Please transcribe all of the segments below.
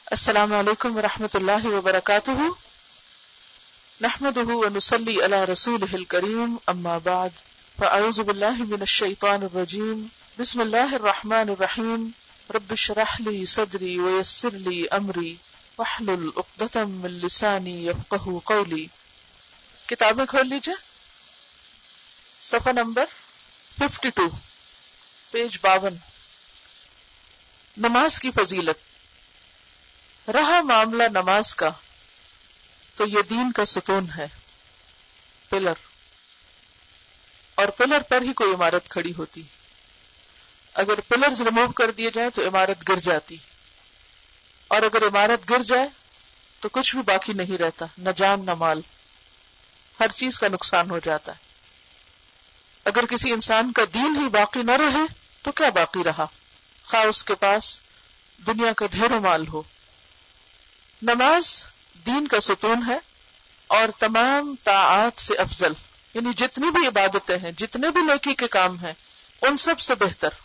السلام علیکم ورحمۃ اللہ وبرکاتہ، نحمده ونصلي على رسوله الكريم، اما بعد فاعوذ باللہ من الشیطان الرجیم، بسم اللہ الرحمن الرحیم، رب اشرح لي صدری ويسر لي امری واحلل عقدۃ من لسانی یفقهوا قولی۔ کتابیں کھول لیجئے، صفحہ نمبر 52، پیج 52، نماز کی فضیلت۔ رہا معاملہ نماز کا تو یہ دین کا ستون ہے، پلر، اور پلر پر ہی کوئی عمارت کھڑی ہوتی۔ اگر پلرز ریموو کر دیے جائیں تو عمارت گر جاتی، اور اگر عمارت گر جائے تو کچھ بھی باقی نہیں رہتا، نہ جان نہ مال، ہر چیز کا نقصان ہو جاتا ہے۔ اگر کسی انسان کا دین ہی باقی نہ رہے تو کیا باقی رہا، خواہ اس کے پاس دنیا کا ڈھیروں مال ہو۔ نماز دین کا ستون ہے اور تمام طاعات سے افضل، یعنی جتنی بھی عبادتیں ہیں، جتنے بھی نیکی کے کام ہیں، ان سب سے بہتر۔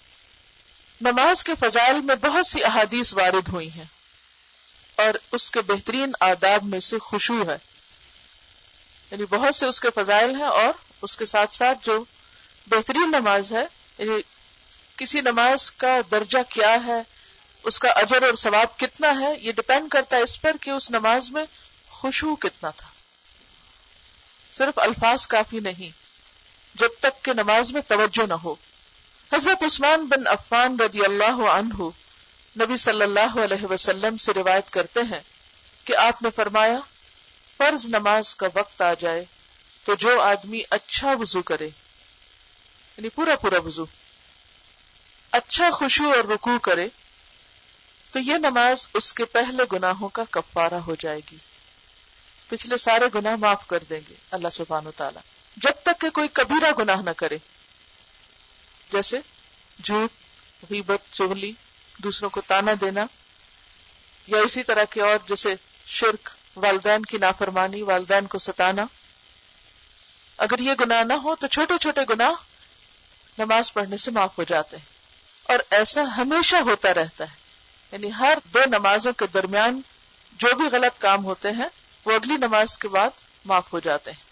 نماز کے فضائل میں بہت سی احادیث وارد ہوئی ہیں، اور اس کے بہترین آداب میں سے خشوع ہے، یعنی بہت سے اس کے فضائل ہیں، اور اس کے ساتھ ساتھ جو بہترین نماز ہے، یعنی کسی نماز کا درجہ کیا ہے، اس کا اجر اور ثواب کتنا ہے، یہ ڈپینڈ کرتا ہے اس پر کہ اس نماز میں خشوع کتنا تھا۔ صرف الفاظ کافی نہیں جب تک کہ نماز میں توجہ نہ ہو۔ حضرت عثمان بن عفان رضی اللہ عنہ نبی صلی اللہ علیہ وسلم سے روایت کرتے ہیں کہ آپ نے فرمایا، فرض نماز کا وقت آ جائے تو جو آدمی اچھا وضو کرے، یعنی پورا وضو، اچھا خشوع اور رکوع کرے، تو یہ نماز اس کے پہلے گناہوں کا کفارہ ہو جائے گی، پچھلے سارے گناہ معاف کر دیں گے اللہ سبحانہ وتعالی، جب تک کہ کوئی کبیرہ گناہ نہ کرے، جیسے جھوٹ، غیبت، چغلی، دوسروں کو تانا دینا، یا اسی طرح کے اور جیسے شرک، والدین کی نافرمانی، والدین کو ستانا۔ اگر یہ گناہ نہ ہو تو چھوٹے چھوٹے گناہ نماز پڑھنے سے معاف ہو جاتے ہیں، اور ایسا ہمیشہ ہوتا رہتا ہے، یعنی ہر دو نمازوں کے درمیان جو بھی غلط کام ہوتے ہیں وہ اگلی نماز کے بعد معاف ہو جاتے ہیں۔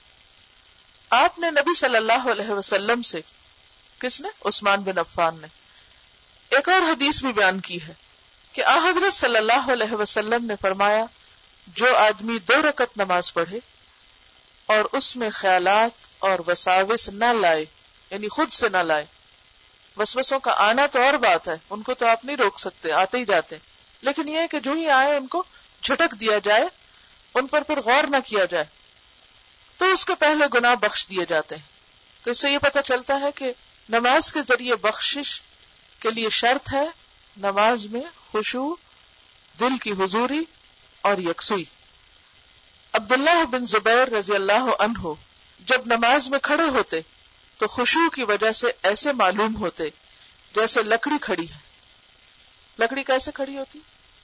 آپ نے نبی صلی اللہ علیہ وسلم سے، کس نے؟ عثمان بن عفان نے، ایک اور حدیث بھی بیان کی ہے کہ آن حضرت صلی اللہ علیہ وسلم نے فرمایا، جو آدمی 2 رکعت نماز پڑھے اور اس میں خیالات اور وساوس نہ لائے، یعنی خود سے نہ لائے، وسوسوں کا آنا تو اور بات ہے، ان کو تو آپ نہیں روک سکتے، آتے ہی جاتے، لیکن یہ ہے کہ جو ہی آئے ان کو جھٹک دیا جائے، ان پر پھر غور نہ کیا جائے، تو اس کے پہلے گناہ بخش دیے جاتے ہیں۔ تو اس سے یہ پتہ چلتا ہے کہ نماز کے ذریعے بخشش کے لیے شرط ہے نماز میں خشوع، دل کی حضوری اور یکسوئی۔ عبداللہ بن زبیر رضی اللہ عنہ جب نماز میں کھڑے ہوتے تو خشوع کی وجہ سے ایسے معلوم ہوتے جیسے لکڑی کھڑی ہے۔ لکڑی کیسے کھڑی ہوتی؟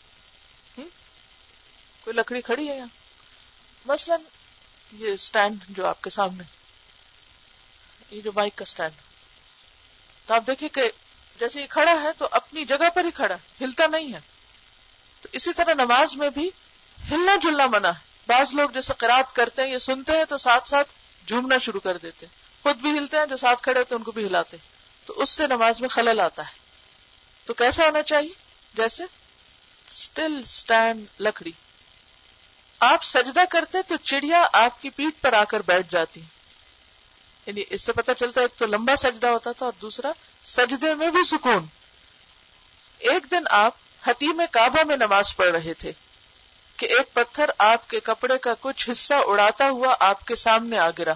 کوئی لکڑی کھڑی ہے یہاں؟ مثلا یہ سٹینڈ جو آپ کے سامنے، یہ جو مائک کا سٹینڈ، تو آپ دیکھیں کہ جیسے یہ کھڑا ہے تو اپنی جگہ پر ہی کھڑا، ہلتا نہیں ہے۔ تو اسی طرح نماز میں بھی ہلنا جلنا منع ہے۔ بعض لوگ جیسے قرات کرتے ہیں، یہ سنتے ہیں تو ساتھ ساتھ جھومنا شروع کر دیتے ہیں، خود بھی ہلتے ہیں، جو ساتھ کھڑے ہوتے ہیں ان کو بھی ہلاتے ہیں، تو اس سے نماز میں خلل آتا ہے۔ تو کیسا ہونا چاہیے؟ جیسے اسٹل اسٹینڈ، لکڑی۔ آپ سجدہ کرتے تو چڑیا آپ کی پیٹھ پر آ کر بیٹھ جاتی، یعنی اس سے پتہ چلتا ہے ایک تو لمبا سجدہ ہوتا تھا اور دوسرا سجدے میں بھی سکون۔ ایک دن آپ حتیم کعبہ میں نماز پڑھ رہے تھے کہ ایک پتھر آپ کے کپڑے کا کچھ حصہ اڑاتا ہوا آپ کے سامنے آ گرا،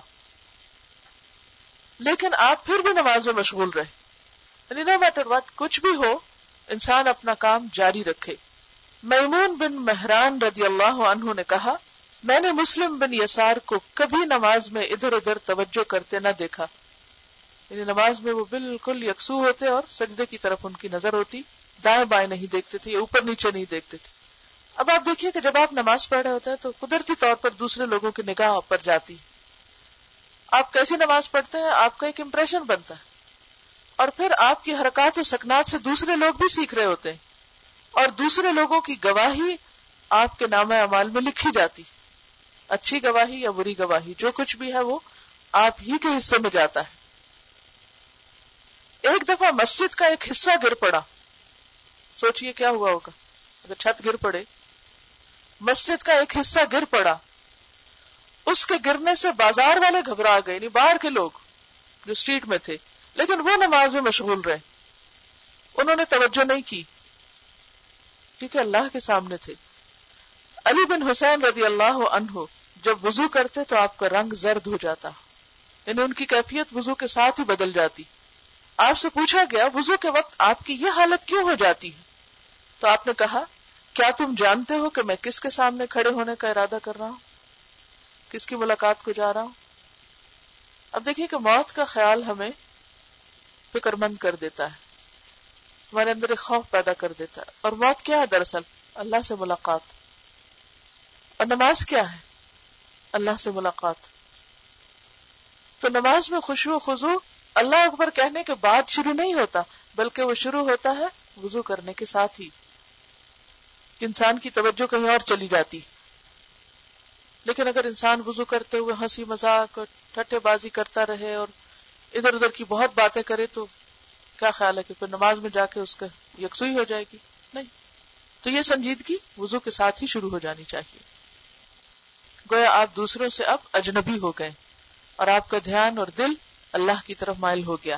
لیکن آپ پھر بھی نماز میں مشغول رہے، یعنی نو میٹر واٹ، کچھ بھی ہو انسان اپنا کام جاری رکھے۔ میمون بن مہران رضی اللہ عنہ نے کہا، میں نے مسلم بن یسار کو کبھی نماز میں ادھر ادھر توجہ کرتے نہ دیکھا، یعنی نماز میں وہ بالکل یکسو ہوتے اور سجدے کی طرف ان کی نظر ہوتی، دائیں بائیں نہیں دیکھتے تھے، اوپر نیچے نہیں دیکھتے تھے۔ اب آپ دیکھیے کہ جب آپ نماز پڑھ رہے ہوتے ہیں تو قدرتی طور پر دوسرے لوگوں کی نگاہ پر جاتی، آپ کیسی نماز پڑھتے ہیں آپ کا ایک امپریشن بنتا ہے، اور پھر آپ کی حرکات و سکنات سے دوسرے لوگ بھی سیکھ رہے ہوتے ہیں، اور دوسرے لوگوں کی گواہی آپ کے نامہ اعمال میں لکھی جاتی، اچھی گواہی یا بری گواہی، جو کچھ بھی ہے وہ آپ ہی کے حصے میں جاتا ہے۔ ایک دفعہ مسجد کا ایک حصہ گر پڑا، سوچئے کیا ہوا ہوگا اگر چھت گر پڑے۔ مسجد کا ایک حصہ گر پڑا، اس کے گرنے سے بازار والے گھبرا گئے، یعنی باہر کے لوگ جو اسٹریٹ میں تھے، لیکن وہ نماز میں مشغول رہے، انہوں نے توجہ نہیں کی کیونکہ اللہ کے سامنے تھے۔ علی بن حسین رضی اللہ عنہ جب وضو کرتے تو آپ کا رنگ زرد ہو جاتا، یعنی ان کی کیفیت وضو کے ساتھ ہی بدل جاتی۔ آپ سے پوچھا گیا وضو کے وقت آپ کی یہ حالت کیوں ہو جاتی ہے؟ تو آپ نے کہا کیا تم جانتے ہو کہ میں کس کے سامنے کھڑے ہونے کا ارادہ کر رہا ہوں، کس کی ملاقات کو جا رہا ہوں؟ اب دیکھیے کہ موت کا خیال ہمیں فکر مند کر دیتا ہے، ہمارے اندر ایک خوف پیدا کر دیتا ہے، اور موت کیا ہے دراصل؟ اللہ سے ملاقات۔ اور نماز کیا ہے؟ اللہ سے ملاقات۔ تو نماز میں خشوع و خضوع اللہ اکبر کہنے کے بعد شروع نہیں ہوتا، بلکہ وہ شروع ہوتا ہے وضو کرنے کے ساتھ ہی، کہ انسان کی توجہ کہیں اور چلی جاتی۔ لیکن اگر انسان وضو کرتے ہوئے ہنسی مذاق اور ٹھٹے بازی کرتا رہے اور ادھر ادھر کی بہت باتیں کرے تو کیا خیال ہے کہ پھر نماز میں جا کے اس کا یکسوئی ہو جائے گی؟ نہیں۔ تو یہ سنجیدگی وضو کے ساتھ ہی شروع ہو جانی چاہیے، گویا آپ دوسروں سے اب اجنبی ہو گئے اور آپ کا دھیان اور دل اللہ کی طرف مائل ہو گیا۔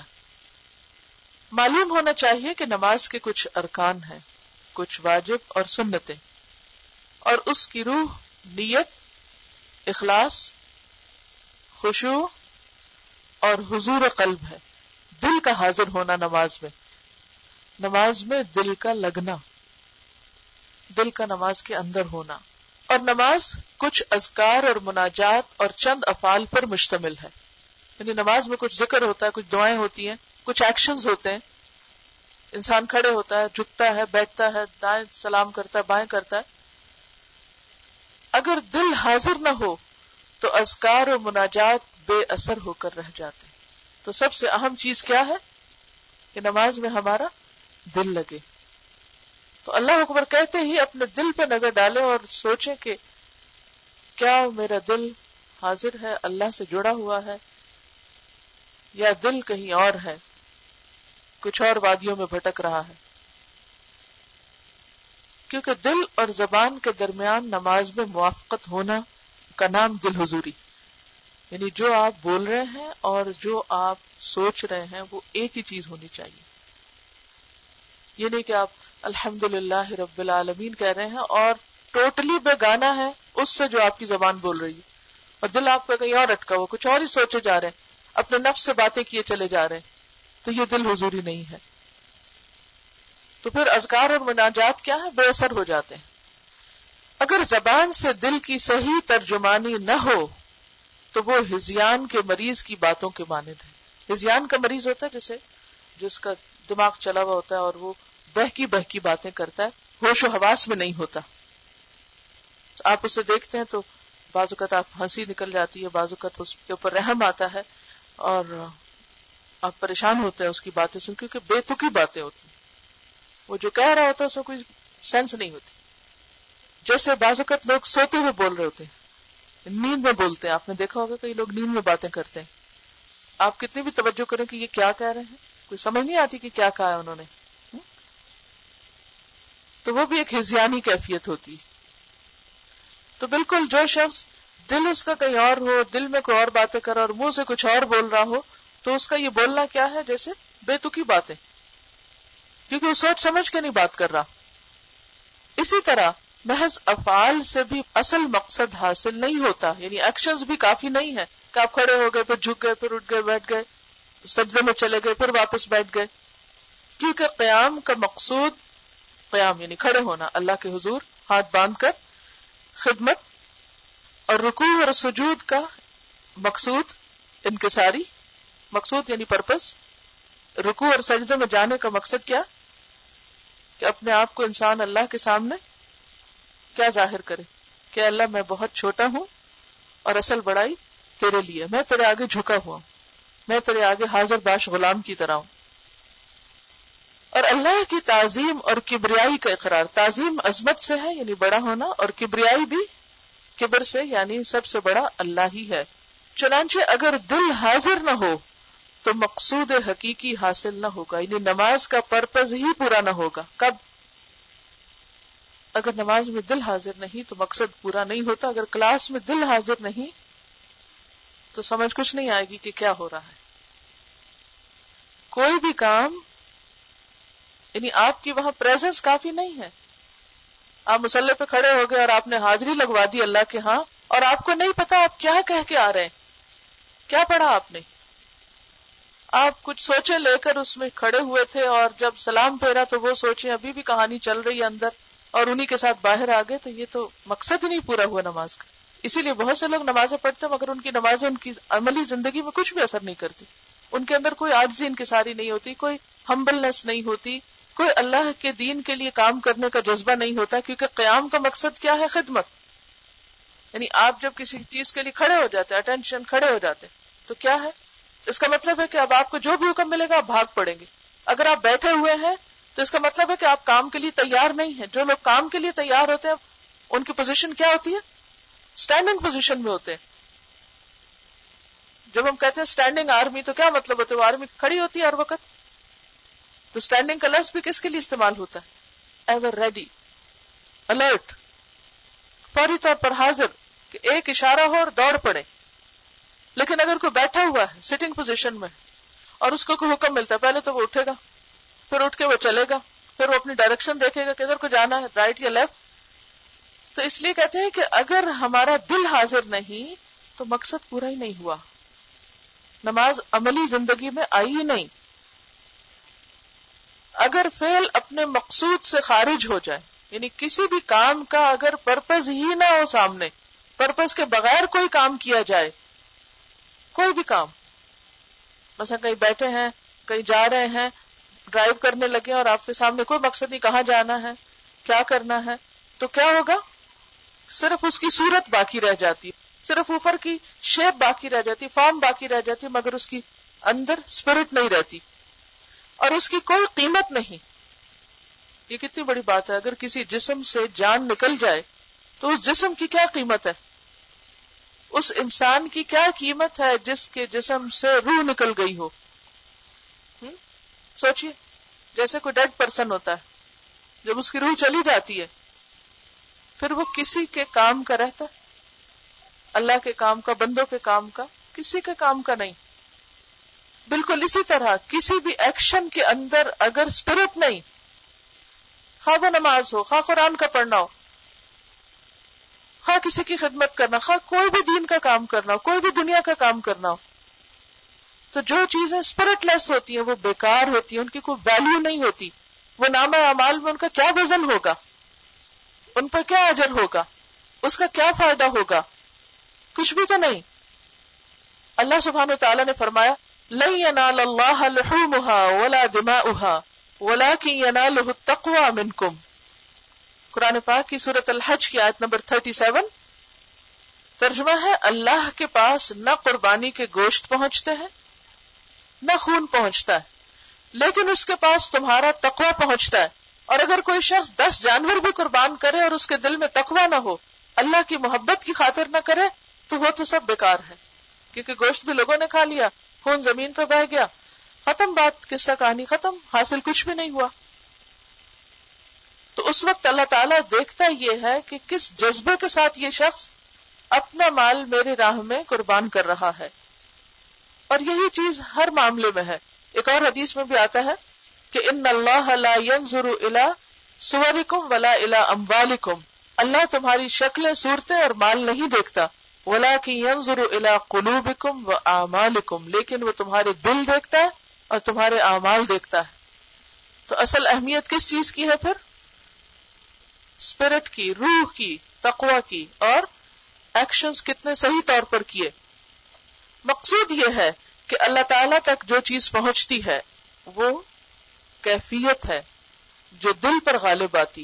معلوم ہونا چاہیے کہ نماز کے کچھ ارکان ہیں، کچھ واجب اور سنتیں، اور اس کی روح نیت، اخلاص، خشوع اور حضور قلب ہے، دل کا حاضر ہونا نماز میں دل کا لگنا، دل کا نماز کے اندر ہونا۔ اور نماز کچھ اذکار اور مناجات اور چند افعال پر مشتمل ہے، یعنی نماز میں کچھ ذکر ہوتا ہے، کچھ دعائیں ہوتی ہیں، کچھ ایکشنز ہوتے ہیں، انسان کھڑے ہوتا ہے، جھکتا ہے، بیٹھتا ہے، دائیں سلام کرتا ہے، بائیں کرتا ہے۔ اگر دل حاضر نہ ہو تو اذکار اور مناجات بے اثر ہو کر رہ جاتے ہیں۔ تو سب سے اہم چیز کیا ہے کہ نماز میں ہمارا دل لگے۔ تو اللہ اکبر کہتے ہی اپنے دل پہ نظر ڈالیں اور سوچیں کہ کیا میرا دل حاضر ہے، اللہ سے جڑا ہوا ہے، یا دل کہیں اور ہے، کچھ اور وادیوں میں بھٹک رہا ہے۔ کیونکہ دل اور زبان کے درمیان نماز میں موافقت ہونا کا نام دل حضوری، یعنی جو آپ بول رہے ہیں اور جو آپ سوچ رہے ہیں وہ ایک ہی چیز ہونی چاہیے۔ یہ نہیں کہ آپ الحمدللہ رب العالمین کہہ رہے ہیں اور ٹوٹلی بیگانہ ہے اس سے جو آپ کی زبان بول رہی ہے، اور دل آپ کا کہیں اور اٹکا ہوا، کچھ اور ہی سوچے جا رہے ہیں، اپنے نفس سے باتیں کیے چلے جا رہے ہیں، تو یہ دل حضوری نہیں ہے۔ تو پھر اذکار اور مناجات کیا ہے؟ بے اثر ہو جاتے ہیں۔ اگر زبان سے دل کی صحیح ترجمانی نہ ہو تو وہ ہذیان کے مریض کی باتوں کے مانند ہے۔ ہذیان کا مریض ہوتا ہے جیسے جس کا دماغ چلا ہوا ہوتا ہے اور وہ بہکی باتیں کرتا ہے، ہوش و حواس میں نہیں ہوتا۔ آپ اسے دیکھتے ہیں تو بعض اوقات آپ ہنسی نکل جاتی ہے، بعض اوقات اس کے اوپر رحم آتا ہے اور آپ پریشان ہوتے ہیں اس کی باتیں سن، کیونکہ بے تکی باتیں ہوتی ہیں، وہ جو کہہ رہا ہوتا ہے اس میں کوئی سینس نہیں ہوتی۔ جیسے بعض اوقات لوگ سوتے ہوئے بول رہے ہوتے ہیں، نیند میں بولتے ہیں، آپ نے دیکھا ہوگا کئی لوگ نیند میں باتیں کرتے ہیں، آپ کتنی بھی توجہ کریں کہ یہ کیا کہہ رہے ہیں، کوئی سمجھ نہیں آتی کہ کیا کہا ہے انہوں نے، تو وہ بھی ایک ہذیانی کیفیت ہوتی ہے۔ تو بالکل جو شخص دل اس کا کہیں اور ہو، دل میں کوئی اور باتیں کر رہا اور منہ سے کچھ اور بول رہا ہو، تو اس کا یہ بولنا کیا ہے؟ جیسے بے تکی باتیں، کیونکہ وہ سوچ سمجھ کے نہیں بات کر رہا۔ اسی طرح محض افعال سے بھی اصل مقصد حاصل نہیں ہوتا، یعنی ایکشنز بھی کافی نہیں ہے کہ آپ کھڑے ہو گئے، پھر جھک گئے، پھر اٹھ گئے، بیٹھ گئے، سجدے میں چلے گئے، پھر واپس بیٹھ گئے، کیونکہ قیام کا مقصود، قیام یعنی کھڑے ہونا اللہ کے حضور ہاتھ باندھ کر خدمت، اور رکوع اور سجود کا مقصود انکساری، مقصود یعنی پرپس، رکوع اور سجدے میں جانے کا مقصد کیا؟ کہ اپنے آپ کو انسان اللہ کے سامنے کیا ظاہر کرے کہ اللہ میں بہت چھوٹا ہوں اور اصل بڑائی تیرے لیے، میں تیرے آگے جھکا ہوا ہوں، میں تیرے آگے حاضر باش غلام کی طرح ہوں۔ اور اللہ کی تعظیم اور کبریائی کا اقرار. تعظیم عظمت سے ہے یعنی بڑا ہونا، اور کبریائی بھی کبر سے یعنی سب سے بڑا اللہ ہی ہے. چنانچہ اگر دل حاضر نہ ہو تو مقصود حقیقی حاصل نہ ہوگا، یعنی نماز کا پرپز ہی پورا نہ ہوگا. کب؟ اگر نماز میں دل حاضر نہیں تو مقصد پورا نہیں ہوتا. اگر کلاس میں دل حاضر نہیں تو سمجھ کچھ نہیں آئے گی کہ کیا ہو رہا ہے. کوئی بھی کام یعنی آپ کی وہاں پریزنس کافی نہیں ہے. آپ مصلی پہ کھڑے ہو گئے اور آپ نے حاضری لگوا دی اللہ کے ہاں، اور آپ کو نہیں پتا آپ کیا کہہ کے آ رہے ہیں، کیا پڑھا آپ نے. آپ کچھ سوچے لے کر اس میں کھڑے ہوئے تھے اور جب سلام پھیرا تو وہ سوچیں ابھی بھی کہانی چل رہی ہے اندر اور انہی کے ساتھ باہر آ گئے، تو یہ تو مقصد ہی نہیں پورا ہوا نماز کا. اسی لیے بہت سے لوگ نمازیں پڑھتے ہیں مگر ان کی نمازیں ان کی عملی زندگی میں کچھ بھی اثر نہیں کرتی. ان کے اندر کوئی عاجزی انکساری نہیں ہوتی، کوئی ہمبلنس نہیں ہوتی، کوئی اللہ کے دین کے لیے کام کرنے کا جذبہ نہیں ہوتا. کیونکہ قیام کا مقصد کیا ہے؟ خدمت. یعنی آپ جب کسی چیز کے لیے کھڑے ہو جاتے ہیں، اٹینشن کھڑے ہو جاتے ہیں، تو کیا ہے؟ اس کا مطلب ہے کہ اب آپ کو جو بھی حکم ملے گا آپ بھاگ پڑیں گے. اگر آپ بیٹھے ہوئے ہیں تو اس کا مطلب ہے کہ آپ کام کے لیے تیار نہیں ہیں. جو لوگ کام کے لیے تیار ہوتے ہیں ان کی پوزیشن کیا ہوتی ہے؟ اسٹینڈنگ پوزیشن میں ہوتے ہیں. جب ہم کہتے ہیں اسٹینڈنگ آرمی تو کیا مطلب ہوتا ہے؟ وہ آرمی کھڑی ہوتی ہے ہر وقت. تو اسٹینڈنگ کا لفظ بھی کس کے لیے استعمال ہوتا ہے؟ ایور ریڈی، الرٹ، فوری طور پر حاضر کہ ایک اشارہ ہو اور دوڑ پڑے. لیکن اگر کوئی بیٹھا ہوا ہے سٹنگ پوزیشن میں اور اس کو کوئی حکم ملتا ہے، پہلے تو وہ اٹھے گا، پھر اٹھ کے وہ چلے گا، پھر وہ اپنی ڈائریکشن دیکھے گا کدھر کو جانا ہے، رائٹ یا لیفٹ. تو اس لیے کہتے ہیں کہ اگر ہمارا دل حاضر نہیں تو مقصد پورا ہی نہیں ہوا، نماز عملی زندگی میں آئی ہی نہیں. اگر فعل اپنے مقصود سے خارج ہو جائے، یعنی کسی بھی کام کا اگر پرپز ہی نہ ہو سامنے، پرپز کے بغیر کوئی کام کیا جائے، کوئی بھی کام، مثلا کہیں بیٹھے ہیں، کہیں جا رہے ہیں، ڈرائیو کرنے لگے اور آپ کے سامنے کوئی مقصد نہیں کہاں جانا ہے، کیا کرنا ہے، تو کیا ہوگا؟ صرف اس کی صورت باقی رہ جاتی، صرف اوپر کی شیپ باقی رہ جاتی، فارم باقی رہ جاتی، مگر اس کی اندر اسپرٹ نہیں رہتی اور اس کی کوئی قیمت نہیں. یہ کتنی بڑی بات ہے. اگر کسی جسم سے جان نکل جائے تو اس جسم کی کیا قیمت ہے؟ اس انسان کی کیا قیمت ہے جس کے جسم سے روح نکل گئی ہو؟ سوچئے، جیسے کوئی ڈیڈ پرسن ہوتا ہے، جب اس کی روح چلی جاتی ہے پھر وہ کسی کے کام کا رہتا ہے؟ اللہ کے کام کا، بندوں کے کام کا، کسی کے کام کا نہیں. بالکل اسی طرح کسی بھی ایکشن کے اندر اگر اسپرٹ نہیں، خواہ وہ نماز ہو، خواہ قرآن کا پڑھنا ہو، خواہ کسی کی خدمت کرنا، خواہ کوئی بھی دین کا کام کرنا ہو، کوئی بھی دنیا کا کام کرنا ہو، تو جو چیزیں اسپرٹ لیس ہوتی ہیں وہ بیکار ہوتی ہیں، ان کی کوئی ویلیو نہیں ہوتی. وہ نامہ اعمال میں ان کا کیا وزن ہوگا، ان پر کیا اجر ہوگا، اس کا کیا فائدہ ہوگا؟ کچھ بھی تو نہیں. اللہ سبحانہ وتعالی نے فرمایا لن ينال الله لحومها ولا دماؤها ولكن يناله التقوى منكم. قرآن پاک کی سورۃ الحج کی آیت نمبر 37. ترجمہ ہے اللہ کے پاس نہ قربانی کے گوشت پہنچتے ہیں نہ خون پہنچتا ہے، لیکن اس کے پاس تمہارا تقوی پہنچتا ہے. اور اگر کوئی شخص 10 جانور بھی قربان کرے اور اس کے دل میں تقوی نہ ہو، اللہ کی محبت کی خاطر نہ کرے، تو وہ تو سب بیکار ہے، کیونکہ گوشت بھی لوگوں نے کھا لیا، خون زمین پہ بہہ گیا، ختم بات، قصہ کہانی ختم، حاصل کچھ بھی نہیں ہوا. تو اس وقت اللہ تعالیٰ دیکھتا یہ ہے کہ کس جذبے کے ساتھ یہ شخص اپنا مال میری راہ میں قربان کر رہا ہے. اور یہی چیز ہر معاملے میں ہے. ایک اور حدیث میں بھی آتا ہے کہ ان اللہ لا ينظر الى صورکم ولا الى اموالکم، اللہ تمہاری شکلیں، صورتیں اور مال نہیں دیکھتا، ولکن ينظر الى قلوبکم واعمالکم، لیکن وہ تمہارے دل دیکھتا ہے اور تمہارے اعمال دیکھتا ہے. تو اصل اہمیت کس چیز کی ہے پھر؟ اسپرٹ کی، روح کی، تقوی کی، اور ایکشنز کتنے صحیح طور پر کیے. مقصود یہ ہے کہ اللہ تعالیٰ تک جو چیز پہنچتی ہے وہ کیفیت ہے جو دل پر غالب آتی.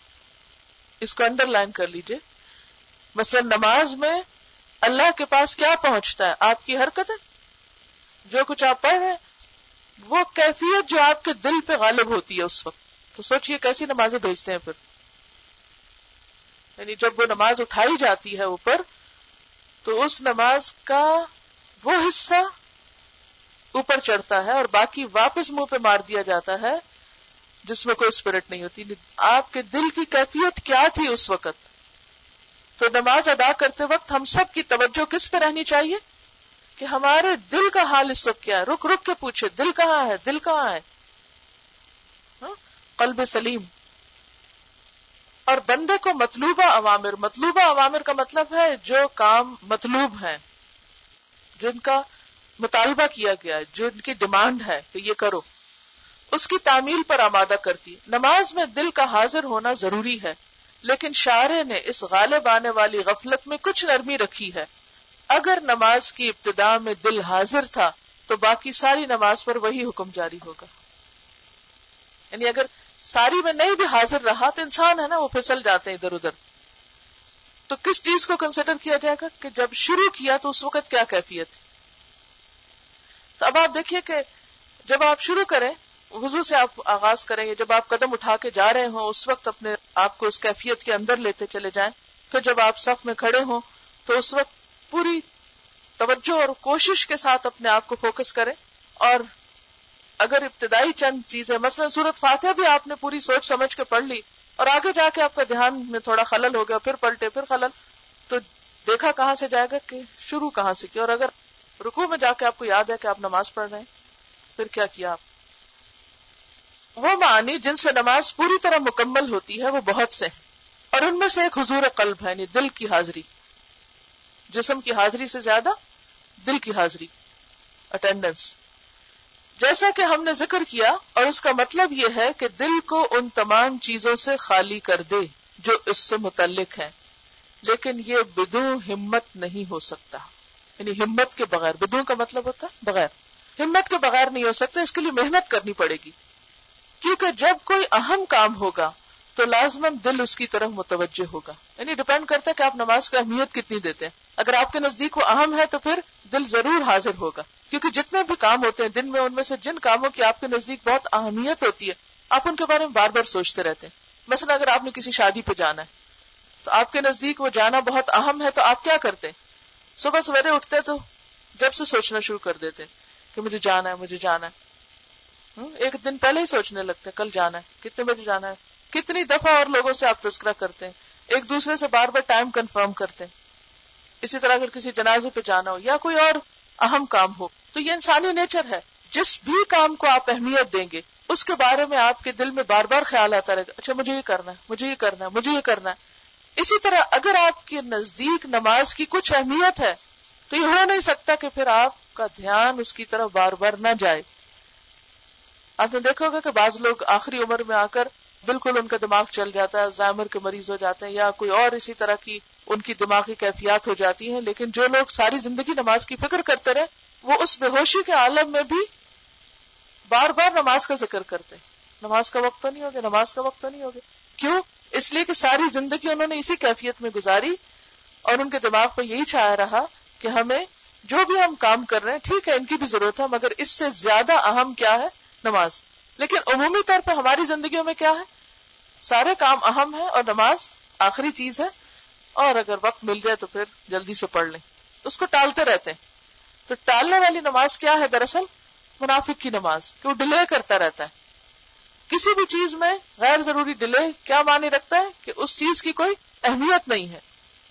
اس کو انڈر لائن کر لیجئے. مثلا نماز میں اللہ کے پاس کیا پہنچتا ہے؟ آپ کی حرکتیں، جو کچھ آپ پڑھ رہے ہیں، وہ کیفیت جو آپ کے دل پہ غالب ہوتی ہے اس وقت. تو سوچئے کیسی نمازیں بھیجتے ہیں پھر. یعنی جب وہ نماز اٹھائی جاتی ہے اوپر تو اس نماز کا وہ حصہ اوپر چڑھتا ہے اور باقی واپس منہ پہ مار دیا جاتا ہے جس میں کوئی اسپرٹ نہیں ہوتی. آپ کے دل کی کیفیت کیا تھی اس وقت؟ تو نماز ادا کرتے وقت ہم سب کی توجہ کس پہ رہنی چاہیے کہ ہمارے دل کا حال اس وقت کیا ہے. رک رک کے پوچھے دل کہاں ہے، دل کہاں ہے. قلب سلیم. اور بندے کو مطلوبہ اوامر کا مطلب ہے جو کام مطلوب ہیں، جن کا مطالبہ کیا گیا ہے، جن کی ڈیمانڈ ہے کہ یہ کرو، اس کی تعمیل پر آمادہ کرتی. نماز میں دل کا حاضر ہونا ضروری ہے، لیکن شارع نے اس غالب آنے والی غفلت میں کچھ نرمی رکھی ہے. اگر نماز کی ابتدا میں دل حاضر تھا تو باقی ساری نماز پر وہی حکم جاری ہوگا. یعنی اگر ساری میں نہیں بھی حاضر رہا تو انسان ہے نا، وہ پھسل جاتے ہیں ادھر ادھر. تو کس چیز کو کنسیڈر کیا جائے گا کہ جب شروع کیا تو اس وقت کیا کیفیت تھی. تو اب آپ دیکھیے کہ جب آپ شروع کریں، وضو سے آپ آغاز کریں، یا جب آپ قدم اٹھا کے جا رہے ہوں اس وقت اپنے آپ کو اس کیفیت کے اندر لیتے چلے جائیں. پھر جب آپ صف میں کھڑے ہوں تو اس وقت پوری توجہ اور کوشش کے ساتھ اپنے آپ کو فوکس کریں. اور اگر ابتدائی چند چیزیں، مثلا سورۃ فاتحہ بھی آپ نے پوری سوچ سمجھ کے پڑھ لی اور آگے جا کے آپ کا دھیان میں تھوڑا خلل ہو گیا، پھر پلٹے پھر خلل، تو دیکھا کہاں سے جائے گا کہ شروع کہاں سے کیا. اور اگر رکوع میں جا کے آپ کو یاد ہے کہ آپ نماز پڑھ رہے ہیں، پھر کیا کیا آپ. وہ معانی جن سے نماز پوری طرح مکمل ہوتی ہے وہ بہت سے ہیں، اور ان میں سے ایک حضور قلب ہے، یعنی دل کی حاضری. جسم کی حاضری سے زیادہ دل کی حاضری، اٹینڈنس. جیسا کہ ہم نے ذکر کیا، اور اس کا مطلب یہ ہے کہ دل کو ان تمام چیزوں سے خالی کر دے جو اس سے متعلق ہیں، لیکن یہ بدون ہمت نہیں ہو سکتا. یعنی ہمت کے بغیر، بدون کا مطلب ہوتا ہے بغیر، ہمت کے بغیر نہیں ہو سکتا. اس کے لیے محنت کرنی پڑے گی، کیونکہ جب کوئی اہم کام ہوگا تو لازماً دل اس کی طرف متوجہ ہوگا. یعنی ڈیپینڈ کرتا ہے کہ آپ نماز کو اہمیت کتنی دیتے ہیں. اگر آپ کے نزدیک وہ اہم ہے تو پھر دل ضرور حاضر ہوگا، کیونکہ جتنے بھی کام ہوتے ہیں دن میں، ان میں سے جن کاموں کی آپ کے نزدیک بہت اہمیت ہوتی ہے آپ ان کے بارے میں بار بار سوچتے رہتے ہیں. مثلا اگر آپ نے کسی شادی پہ جانا ہے تو آپ کے نزدیک وہ جانا بہت اہم ہے، تو آپ کیا کرتے ہیں؟ صبح سویرے اٹھتے تو جب سے سوچنا شروع کر دیتے کہ مجھے جانا ہے، مجھے جانا ہے. ایک دن پہلے ہی سوچنے لگتے کل جانا ہے، کتنے بجے جانا ہے. کتنی دفعہ اور لوگوں سے آپ تذکرہ کرتے ہیں، ایک دوسرے سے بار بار ٹائم کنفرم کرتے ہیں. اسی طرح اگر کسی جنازے پہ جانا ہو یا کوئی اور اہم کام ہو، تو یہ انسانی نیچر ہے. جس بھی کام کو آپ اہمیت دیں گے اس کے بارے میں آپ کے دل میں بار بار خیال آتا رہے گا، اچھا مجھے یہ کرنا ہے، مجھے یہ کرنا ہے، مجھے یہ کرنا ہے. اسی طرح اگر آپ کے نزدیک نماز کی کچھ اہمیت ہے تو یہ ہو نہیں سکتا کہ پھر آپ کا دھیان اس کی طرف بار بار نہ جائے. آپ نے دیکھا ہوگا کہ بعض لوگ آخری عمر میں آ کر بالکل ان کا دماغ چل جاتا ہے، الزائمر کے مریض ہو جاتے ہیں یا کوئی اور اسی طرح کی ان کی دماغی کیفیات ہو جاتی ہیں. لیکن جو لوگ ساری زندگی نماز کی فکر کرتے رہے وہ اس بے ہوشی کے عالم میں بھی بار بار نماز کا ذکر کرتے ہیں. نماز کا وقت تو نہیں ہوگا، نماز کا وقت تو نہیں ہوگا. کیوں؟ اس لیے کہ ساری زندگی انہوں نے اسی کیفیت میں گزاری اور ان کے دماغ پہ یہی چھایا رہا کہ ہمیں جو بھی ہم کام کر رہے ہیں ٹھیک ہے ان کی بھی ضرورت ہے، مگر اس سے زیادہ اہم کیا ہے؟ نماز. لیکن عمومی طور پہ ہماری زندگیوں میں کیا ہے؟ سارے کام اہم ہیں اور نماز آخری چیز ہے، اور اگر وقت مل جائے تو پھر جلدی سے پڑھ لیں، اس کو ٹالتے رہتے ہیں. تو ٹالنے والی نماز کیا ہے؟ دراصل منافق کی نماز، کہ وہ ڈیلے کرتا رہتا ہے. کسی بھی چیز میں غیر ضروری ڈیلے کیا معنی رکھتا ہے؟ کہ اس چیز کی کوئی اہمیت نہیں ہے.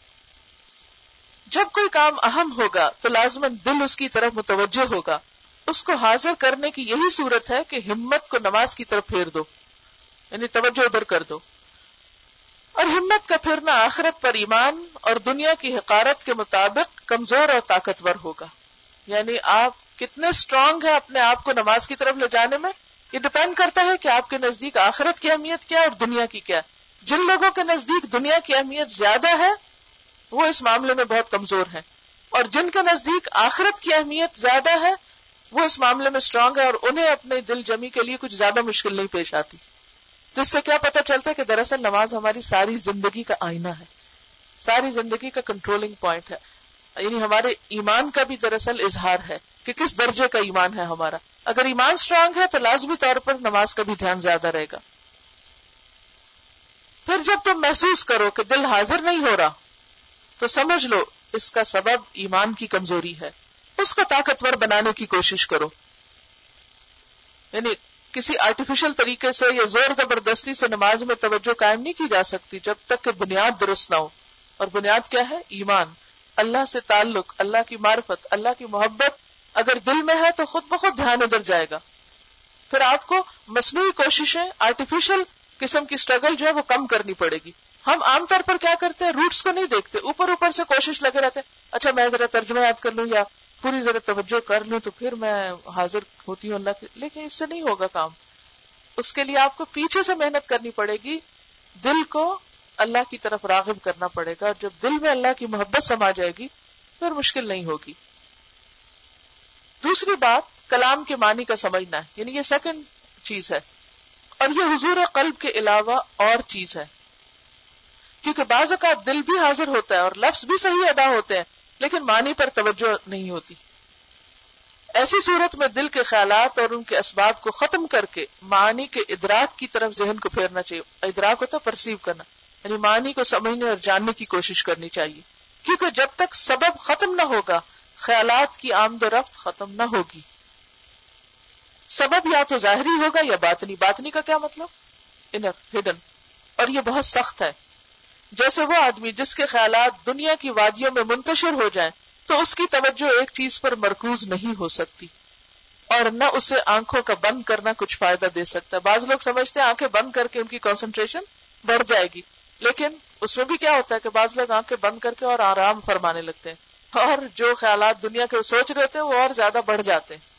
جب کوئی کام اہم ہوگا تو لازماً دل اس کی طرف متوجہ ہوگا. اس کو حاضر کرنے کی یہی صورت ہے کہ ہمت کو نماز کی طرف پھیر دو، یعنی توجہ ادھر کر دو. اور ہمت کا پھرنا آخرت پر ایمان اور دنیا کی حقارت کے مطابق کمزور اور طاقتور ہوگا. یعنی آپ کتنے اسٹرانگ ہیں اپنے آپ کو نماز کی طرف لے جانے میں، یہ ڈپینڈ کرتا ہے کہ آپ کے نزدیک آخرت کی اہمیت کیا اور دنیا کی کیا. جن لوگوں کے نزدیک دنیا کی اہمیت زیادہ ہے وہ اس معاملے میں بہت کمزور ہیں، اور جن کے نزدیک آخرت کی اہمیت زیادہ ہے وہ اس معاملے میں اسٹرانگ ہے اور انہیں اپنے دل جمی کے لیے کچھ زیادہ مشکل نہیں پیش آتی. تو اس سے کیا پتہ چلتا ہے کہ دراصل نماز ہماری ساری زندگی کا آئینہ ہے، ساری زندگی کا کنٹرولنگ پوائنٹ ہے. یعنی ہمارے ایمان کا بھی دراصل اظہار ہے کہ کس درجے کا ایمان ہے ہمارا. اگر ایمان سٹرانگ ہے تو لازمی طور پر نماز کا بھی دھیان زیادہ رہے گا. پھر جب تم محسوس کرو کہ دل حاضر نہیں ہو رہا تو سمجھ لو اس کا سبب ایمان کی کمزوری ہے. اس کو طاقتور بنانے کی کوشش کرو. یعنی کسی آرٹیفیشل طریقے سے یا زور زبردستی سے نماز میں توجہ قائم نہیں کی جا سکتی جب تک کہ بنیاد درست نہ ہو. اور بنیاد کیا ہے؟ ایمان، اللہ سے تعلق، اللہ کی معرفت، اللہ کی محبت اگر دل میں ہے تو خود بخود دھیان ادھر جائے گا. پھر آپ کو مصنوعی کوششیں، آرٹیفیشل قسم کی سٹرگل جو ہے وہ کم کرنی پڑے گی. ہم عام طور پر کیا کرتے ہیں؟ روٹس کو نہیں دیکھتے، اوپر اوپر سے کوشش لگے رہتے ہیں. اچھا میں ذرا ترجمہ یاد کر لوں یا پوری ذرا توجہ کر لوں تو پھر میں حاضر ہوتی ہوں اللہ کے. لیکن اس سے نہیں ہوگا کام. اس کے لیے آپ کو پیچھے سے محنت کرنی پڑے گی. دل کو اللہ کی طرف راغب کرنا پڑے گا. اور جب دل میں اللہ کی محبت سما جائے گی پھر مشکل نہیں ہوگی. دوسری بات کلام کے معنی کا سمجھنا ہے. یعنی یہ سیکنڈ چیز ہے اور یہ حضور قلب کے علاوہ اور چیز ہے. کیونکہ بعض اوقات دل بھی حاضر ہوتا ہے اور لفظ بھی صحیح ادا ہوتے ہیں لیکن معنی پر توجہ نہیں ہوتی. ایسی صورت میں دل کے خیالات اور ان کے اسباب کو ختم کر کے معنی کے ادراک کی طرف ذہن کو پھیرنا چاہیے. ادراک ہوتا ہے پرسیو کرنا، یعنی معنی کو سمجھنے اور جاننے کی کوشش کرنی چاہیے. کیونکہ جب تک سبب ختم نہ ہوگا خیالات کی آمد و رفت ختم نہ ہوگی. سبب یا تو ظاہری ہوگا یا باطنی. باطنی کا کیا مطلب؟ Inner, hidden. اور یہ بہت سخت ہے. جیسے وہ آدمی جس کے خیالات دنیا کی وادیوں میں منتشر ہو جائیں تو اس کی توجہ ایک چیز پر مرکوز نہیں ہو سکتی اور نہ اسے آنکھوں کا بند کرنا کچھ فائدہ دے سکتا ہے. بعض لوگ سمجھتے ہیں آنکھیں بند کر کے ان کی کنسنٹریشن بڑھ جائے گی، لیکن اس میں بھی کیا ہوتا ہے کہ بعض لوگ آنکھیں بند کر کے اور آرام فرمانے لگتے ہیں اور جو خیالات دنیا کے سوچ رہے ہوتے ہیں وہ اور زیادہ بڑھ جاتے ہیں.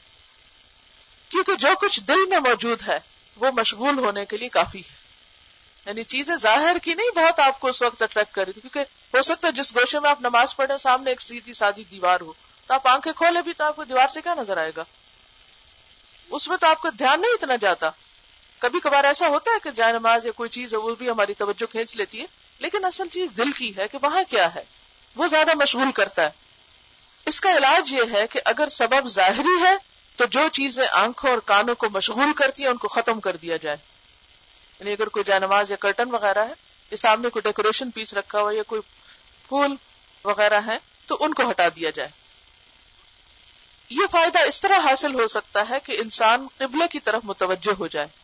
کیونکہ جو کچھ دل میں موجود ہے وہ مشغول ہونے کے لیے کافی ہے. یعنی چیزیں ظاہر کی نہیں بہت آپ کو اس وقت اٹریکٹ کر رہی تھی، کیونکہ ہو سکتا ہے جس گوشے میں آپ نماز پڑھیں سامنے ایک سیدھی سادی دیوار ہو تو آپ آنکھیں کھولے بھی تو آپ کو دیوار سے کیا نظر آئے گا؟ اس میں تو آپ کا دھیان نہیں اتنا جاتا. کبھی کبھار ایسا ہوتا ہے کہ جائے نماز یا کوئی چیز ہے وہ بھی ہماری توجہ کھینچ لیتی ہے، لیکن اصل چیز دل کی ہے کہ وہاں کیا ہے، وہ زیادہ مشغول کرتا ہے. اس کا علاج یہ ہے کہ اگر سبب ظاہری ہے تو جو چیزیں آنکھوں اور کانوں کو مشغول کرتی ہیں ان کو ختم کر دیا جائے. یعنی اگر کوئی جائے نماز یا کرٹن وغیرہ ہے یا سامنے کوئی ڈیکوریشن پیس رکھا ہوا یا کوئی پھول وغیرہ ہے تو ان کو ہٹا دیا جائے. یہ فائدہ اس طرح حاصل ہو سکتا ہے کہ انسان قبلے کی طرف متوجہ ہو جائے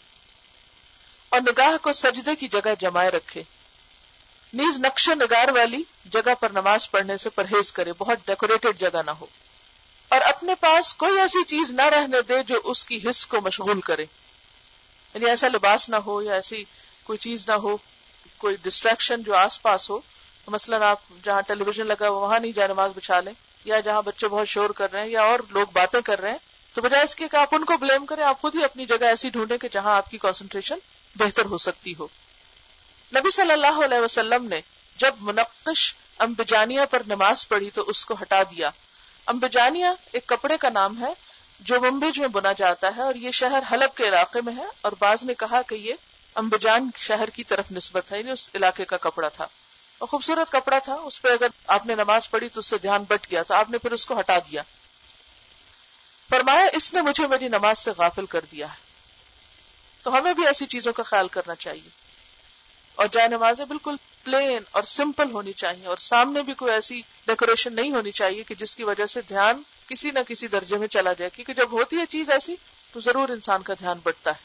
اور نگاہ کو سجدے کی جگہ جمائے رکھے. نیز نقش و نگار والی جگہ پر نماز پڑھنے سے پرہیز کرے، بہت ڈیکوریٹڈ جگہ نہ ہو، اور اپنے پاس کوئی ایسی چیز نہ رہنے دے جو اس کی حس کو مشغول کرے. یعنی ایسا لباس نہ ہو یا ایسی کوئی چیز نہ ہو، کوئی ڈسٹریکشن جو آس پاس ہو. مثلا آپ جہاں ٹیلی ویژن لگا وہاں نہیں جائے نماز بچھا لیں، یا جہاں بچے بہت شور کر رہے ہیں یا اور لوگ باتیں کر رہے ہیں تو بجائے اس کے کہ آپ ان کو بلیم کریں آپ خود ہی اپنی جگہ ایسی ڈھونڈیں کہ جہاں آپ کی کنسنٹریشن بہتر ہو سکتی ہو. نبی صلی اللہ علیہ وسلم نے جب منقش امبجانیہ پر نماز پڑھی تو اس کو ہٹا دیا. امبجانیہ ایک کپڑے کا نام ہے جو منبج میں بنا جاتا ہے اور یہ شہر حلب کے علاقے میں ہے، اور بعض نے کہا کہ یہ امبجان شہر کی طرف نسبت ہے، یعنی اس علاقے کا کپڑا تھا اور خوبصورت کپڑا تھا. اس پہ اگر آپ نے نماز پڑھی تو اس سے دھیان بٹ گیا تو آپ نے پھر اس کو ہٹا دیا. فرمایا اس نے مجھے میری نماز سے غافل کر دیا ہے. تو ہمیں بھی ایسی چیزوں کا خیال کرنا چاہیے اور جائے نمازیں بالکل پلین اور سمپل ہونی چاہیے اور سامنے بھی کوئی ایسی ڈیکوریشن نہیں ہونی چاہیے کہ جس کی وجہ سے دھیان کسی نہ کسی درجے میں چلا جائے، کیونکہ جب ہوتی ہے چیز ایسی تو ضرور انسان کا دھیان بٹتا ہے.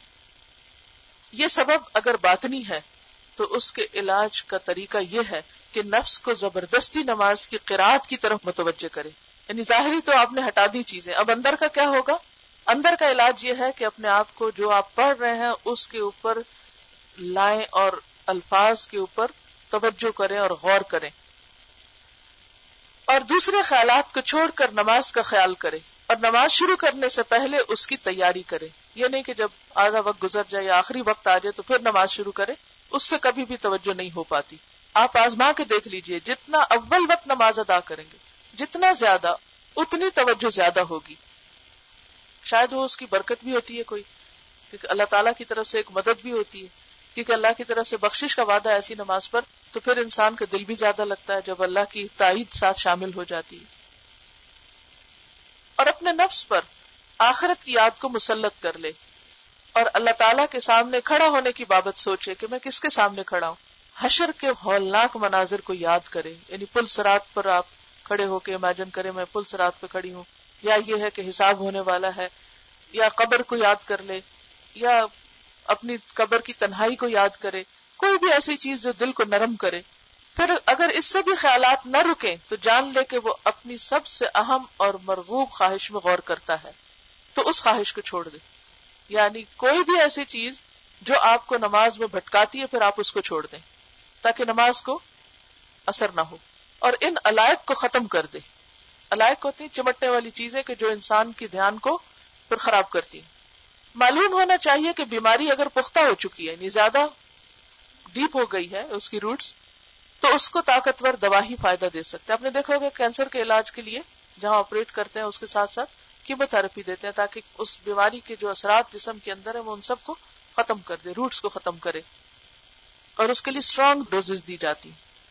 یہ سبب اگر باطنی ہے تو اس کے علاج کا طریقہ یہ ہے کہ نفس کو زبردستی نماز کی قرات کی طرف متوجہ کرے. یعنی ظاہری تو آپ نے ہٹا دی چیزیں، اب اندر کا کیا ہوگا؟ اندر کا علاج یہ ہے کہ اپنے آپ کو جو آپ پڑھ رہے ہیں اس کے اوپر لائیں اور الفاظ کے اوپر توجہ کریں اور غور کریں، اور دوسرے خیالات کو چھوڑ کر نماز کا خیال کرے اور نماز شروع کرنے سے پہلے اس کی تیاری کرے. یہ نہیں کہ جب آدھا وقت گزر جائے یا آخری وقت آ جائے تو پھر نماز شروع کرے، اس سے کبھی بھی توجہ نہیں ہو پاتی. آپ آزما کے دیکھ لیجئے، جتنا اول وقت نماز ادا کریں گے جتنا زیادہ اتنی توجہ زیادہ ہوگی. شاید وہ اس کی برکت بھی ہوتی ہے کوئی، کیونکہ اللہ تعالیٰ کی طرف سے ایک مدد بھی ہوتی ہے، کیونکہ اللہ کی طرف سے بخشش کا وعدہ ہے ایسی نماز پر، تو پھر انسان کا دل بھی زیادہ لگتا ہے جب اللہ کی تائید ساتھ شامل ہو جاتی ہے. اور اپنے نفس پر آخرت کی یاد کو مسلط کر لے اور اللہ تعالیٰ کے سامنے کھڑا ہونے کی بابت سوچے کہ میں کس کے سامنے کھڑا ہوں. حشر کے ہولناک مناظر کو یاد کرے، یعنی پل صراط پر آپ کھڑے ہو کے امیجن کرے میں پل صراط پہ کھڑی ہوں، یا یہ ہے کہ حساب ہونے والا ہے، یا قبر کو یاد کر لے، یا اپنی قبر کی تنہائی کو یاد کرے، کوئی بھی ایسی چیز جو دل کو نرم کرے. پھر اگر اس سے بھی خیالات نہ رکیں تو جان لے کہ وہ اپنی سب سے اہم اور مرغوب خواہش میں غور کرتا ہے، تو اس خواہش کو چھوڑ دے. یعنی کوئی بھی ایسی چیز جو آپ کو نماز میں بھٹکاتی ہے، پھر آپ اس کو چھوڑ دیں تاکہ نماز کو اثر نہ ہو، اور ان علائق کو ختم کر دے. علائق ہوتی ہیں چمٹنے والی چیزیں کہ جو انسان کی دھیان کو پھر خراب کرتی ہیں. معلوم ہونا چاہیے کہ بیماری اگر پختہ ہو چکی ہے، یعنی زیادہ ڈیپ ہو گئی ہے اس کی روٹس، تو اس کو طاقتور دوا ہی فائدہ دے سکتے ہیں. آپ نے دیکھا ہوگا کینسر کے علاج کے لیے جہاں آپریٹ کرتے ہیں اس کے ساتھ ساتھ کیمو تھراپی دیتے ہیں تاکہ اس بیماری کے جو اثرات جسم کے اندر ہیں وہ ان سب کو ختم کر دے، روٹس کو ختم کرے، اور اس کے لیے اسٹرانگ ڈوزز دی جاتی.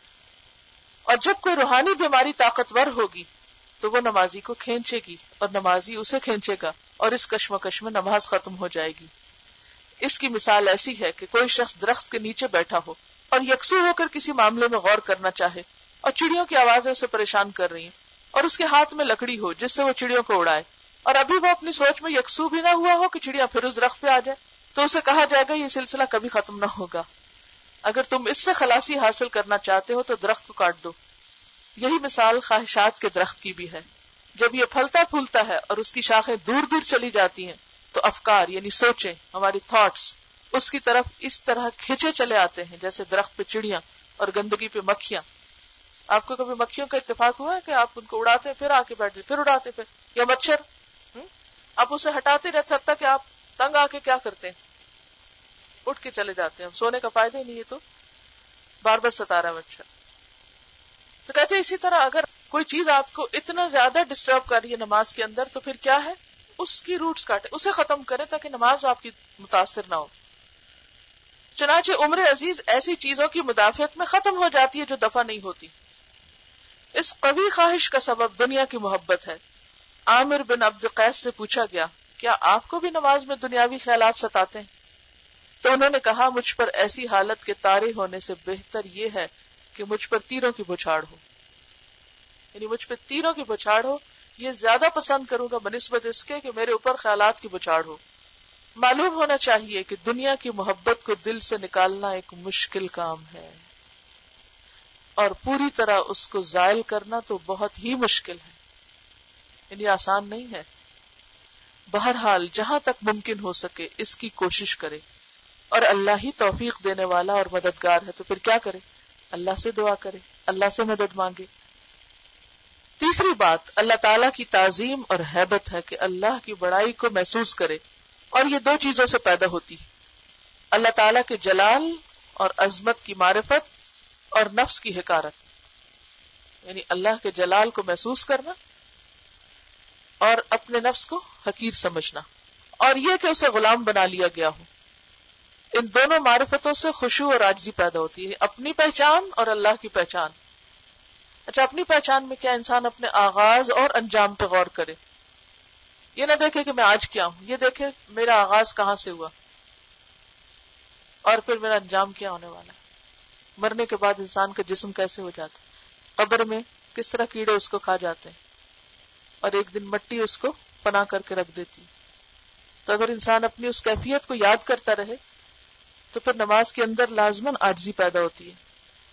اور جب کوئی روحانی بیماری طاقتور ہوگی تو وہ نمازی کو کھینچے گی اور نمازی اسے کھینچے گا، اور اس کشمکش میں نماز ختم ہو جائے گی. اس کی مثال ایسی ہے کہ کوئی شخص درخت کے نیچے بیٹھا ہو اور یکسو ہو کر کسی معاملے میں غور کرنا چاہے، اور چڑیوں کی آوازیں اسے پریشان کر رہی ہیں، اور اس کے ہاتھ میں لکڑی ہو جس سے وہ چڑیوں کو اڑائے، اور ابھی وہ اپنی سوچ میں یکسو بھی نہ ہوا ہو کہ چڑیا پھر اس درخت پہ آ جائے، تو اسے کہا جائے گا یہ سلسلہ کبھی ختم نہ ہوگا. اگر تم اس سے خلاصی حاصل کرنا چاہتے ہو تو درخت کو کاٹ دو. یہی مثال خواہشات کے درخت کی بھی ہے. جب یہ پھلتا پھولتا ہے اور اس کی شاخیں دور دور چلی جاتی ہیں تو افکار یعنی سوچیں، ہماری تھاٹس اس کی طرف اس طرح کھینچے چلے آتے ہیں جیسے درخت پہ چڑیاں اور گندگی پہ مکھیاں. آپ کو کبھی مکھیوں کا اتفاق ہوا ہے کہ آپ ان کو اڑاتے پھر آ کے بیٹھتے پھر اڑاتے پھر، یا مچھر آپ اسے ہٹاتے رہتے حتیٰ کہ آپ تنگ آ کے کیا کرتے ہیں اٹھ کے چلے جاتے ہیں. سونے کا فائدہ ہی نہیں، یہ تو بار بار ستا رہا ہے مچھر. تو کہتے ہیں اسی طرح اگر کوئی چیز آپ کو اتنا زیادہ ڈسٹرب کر رہی ہے نماز کے اندر تو پھر کیا ہے، اس کی روٹس کاٹے، اسے ختم کرے تاکہ نماز آپ کی متاثر نہ ہو. چنانچہ عمر عزیز ایسی چیزوں کی مدافعت میں ختم ہو جاتی ہے جو دفع نہیں ہوتی. اس قوی خواہش کا سبب دنیا کی محبت ہے. عامر بن عبد قیس سے پوچھا گیا کیا آپ کو بھی نماز میں دنیاوی خیالات ستاتے ہیں؟ تو انہوں نے کہا مجھ پر ایسی حالت کے طاری ہونے سے بہتر یہ ہے کہ مجھ پر تیروں کی بچھاڑ ہو، یعنی مجھ پر تیروں کی بچھاڑ ہو، یہ زیادہ پسند کروں گا بنسبت اس کے کہ میرے اوپر خیالات کی بچھاڑ ہو. معلوم ہونا چاہیے کہ دنیا کی محبت کو دل سے نکالنا ایک مشکل کام ہے، اور پوری طرح اس کو زائل کرنا تو بہت ہی مشکل ہے، یعنی آسان نہیں ہے. بہرحال جہاں تک ممکن ہو سکے اس کی کوشش کرے، اور اللہ ہی توفیق دینے والا اور مددگار ہے. تو پھر کیا کرے؟ اللہ سے دعا کرے، اللہ سے مدد مانگے. تیسری بات اللہ تعالیٰ کی تعظیم اور ہیبت ہے کہ اللہ کی بڑائی کو محسوس کرے، اور یہ دو چیزوں سے پیدا ہوتی ہے: اللہ تعالیٰ کے جلال اور عظمت کی معرفت اور نفس کی حقارت. یعنی اللہ کے جلال کو محسوس کرنا اور اپنے نفس کو حقیر سمجھنا، اور یہ کہ اسے غلام بنا لیا گیا ہو. ان دونوں معرفتوں سے خشوع اور عاجزی پیدا ہوتی ہے، اپنی پہچان اور اللہ کی پہچان. اچھا، اپنی پہچان میں کیا انسان اپنے آغاز اور انجام پہ غور کرے، یہ نہ دیکھے کہ میں آج کیا ہوں، یہ دیکھے میرا آغاز کہاں سے ہوا اور پھر میرا انجام کیا ہونے والا ہے. مرنے کے بعد انسان کا جسم کیسے ہو جاتا ہے، قبر میں کس طرح کیڑے اس کو کھا جاتے ہیں، اور ایک دن مٹی اس کو پناہ کر کے رکھ دیتی. تو اگر انسان اپنی اس کیفیت کو یاد کرتا رہے تو پھر نماز کے اندر لازماً عاجزی پیدا ہوتی ہے.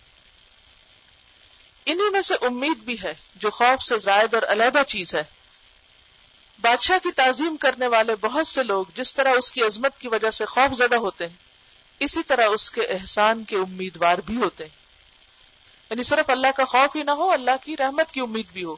انہی میں سے امید بھی ہے جو خوف سے زائد اور علیحدہ چیز ہے. بادشاہ کی تعظیم کرنے والے بہت سے لوگ جس طرح اس کی عظمت کی وجہ سے خوف زدہ ہوتے ہیں، اسی طرح اس کے احسان کے امیدوار بھی ہوتے ہیں. یعنی صرف اللہ کا خوف ہی نہ ہو، اللہ کی رحمت کی امید بھی ہو.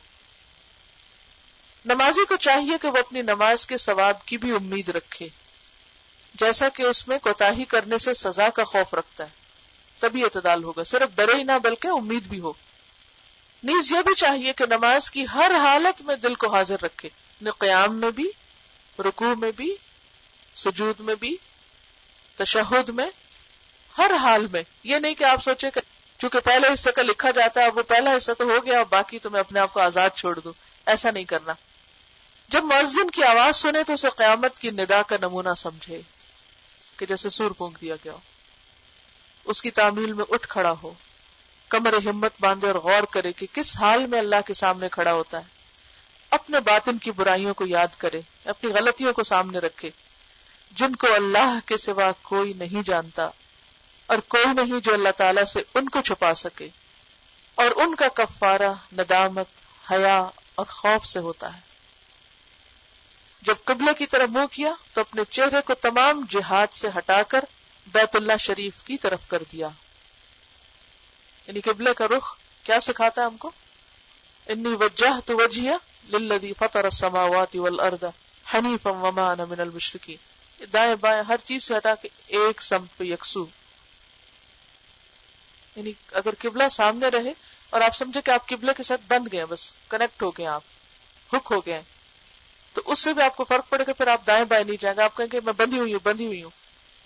نمازی کو چاہیے کہ وہ اپنی نماز کے ثواب کی بھی امید رکھے، جیسا کہ اس میں کوتاہی کرنے سے سزا کا خوف رکھتا ہے. تبھی اعتدال ہوگا، صرف ڈرے ہی نہ بلکہ امید بھی ہو. نیز یہ بھی چاہیے کہ نماز کی ہر حالت میں دل کو حاضر رکھے، قیام میں بھی، رکوع میں بھی، سجود میں بھی، تشہد میں، ہر حال میں. یہ نہیں کہ آپ سوچے کہ چونکہ پہلے حصے کا لکھا جاتا ہے اب وہ پہلا حصہ تو ہو گیا اب باقی تو میں اپنے آپ کو آزاد چھوڑ دوں. ایسا نہیں کرنا. جب مؤذن کی آواز سنے تو اسے قیامت کی ندا کا نمونہ سمجھے کہ جیسے سور پھونک دیا گیا ہو، اس کی تعمیل میں اٹھ کھڑا ہو، کمر ہمت باندھے اور غور کرے کہ کس حال میں اللہ کے سامنے کھڑا ہوتا ہے، اپنے باطن کی برائیوں کو یاد کرے، اپنی غلطیوں کو سامنے رکھے جن کو اللہ کے سوا کوئی نہیں جانتا اور کوئی نہیں جو اللہ تعالیٰ سے ان کو چھپا سکے، اور ان کا کفارہ ندامت، حیا اور خوف سے ہوتا ہے۔ جب قبلہ کی طرف منہ کیا تو اپنے چہرے کو تمام جہات سے ہٹا کر بیت اللہ شریف کی طرف کر دیا، یعنی قبلہ کا رخ کیا سکھاتا ہے ہم کو؟ انی وجہت وجہی للذی فطر السماوات والارض حنیفا وما انا من المشرکین، دائیں بائیں ہر چیز سے ہٹا کے ایک سمت پہ یکسو، یعنی اگر قبلہ سامنے رہے اور آپ سمجھے کہ آپ قبلے کے ساتھ بند گئے، بس کنیکٹ ہو گئے، آپ ہک ہو گئے، تو اس سے بھی آپ کو فرق پڑے گا، پھر آپ دائیں بائیں نہیں جائیں گے، آپ کہیں گے میں بندھی ہوئی ہوں۔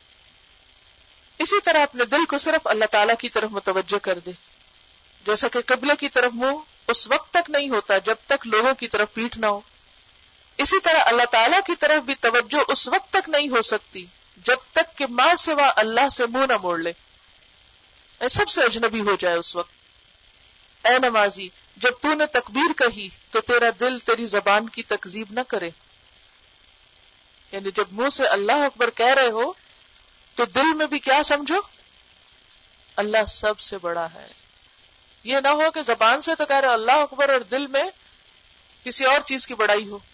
اسی طرح اپنے دل کو صرف اللہ تعالیٰ کی طرف متوجہ کر دے، جیسا کہ قبلے کی طرف منہ اس وقت تک نہیں ہوتا جب تک لوگوں کی طرف پیٹھ نہ ہو، اسی طرح اللہ تعالیٰ کی طرف بھی توجہ اس وقت تک نہیں ہو سکتی جب تک کہ ماں سوا اللہ سے منہ نہ موڑ لے، سب سے اجنبی ہو جائے اس وقت۔ اے نمازی، جب تو نے تکبیر کہی تو تیرا دل تیری زبان کی تکذیب نہ کرے، یعنی جب منہ سے اللہ اکبر کہہ رہے ہو تو دل میں بھی کیا سمجھو؟ اللہ سب سے بڑا ہے۔ یہ نہ ہو کہ زبان سے تو کہہ رہے ہو اللہ اکبر اور دل میں کسی اور چیز کی بڑائی ہو۔